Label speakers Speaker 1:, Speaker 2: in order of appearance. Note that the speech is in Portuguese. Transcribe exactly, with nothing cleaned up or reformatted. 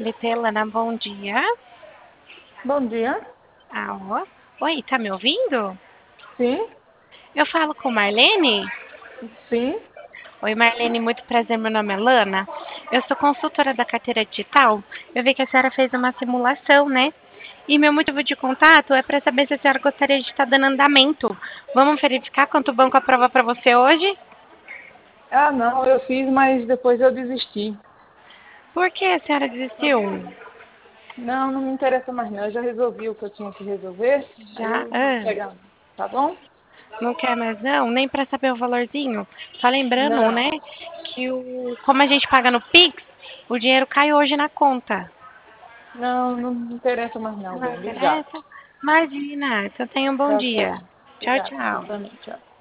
Speaker 1: Litelana, bom dia.
Speaker 2: Bom dia.
Speaker 1: Ah, ó. Oi, tá me ouvindo?
Speaker 2: Sim,
Speaker 1: Eu falo com Marlene?
Speaker 2: sim.
Speaker 1: Oi, Marlene, muito prazer, meu nome é Lana. Eu sou consultora da carteira digital. Eu vi que a senhora fez uma simulação, né? E meu motivo de contato é para saber se a senhora gostaria de estar dando andamento. Vamos verificar quanto o banco aprova para você hoje?
Speaker 2: Ah, não, eu fiz, mas depois eu desisti.
Speaker 1: Por que a senhora desistiu?
Speaker 2: Não, não me interessa mais não. Eu já resolvi o que eu tinha que resolver. Aí
Speaker 1: Já?
Speaker 2: eu vou
Speaker 1: Ah,
Speaker 2: pegar. Tá bom?
Speaker 1: não quer mais não? Nem para saber o valorzinho? Só lembrando,
Speaker 2: Não,
Speaker 1: né, que o, como a gente paga no Pix, o dinheiro cai hoje na conta.
Speaker 2: não, não me interessa mais não,
Speaker 1: Não
Speaker 2: bem. Obrigado.
Speaker 1: interessa? Imagina. Então tenha um bom
Speaker 2: Tchau,
Speaker 1: dia.
Speaker 2: tchau.
Speaker 1: Tchau,
Speaker 2: Obrigado. Você
Speaker 1: tchau.
Speaker 2: também. Tchau.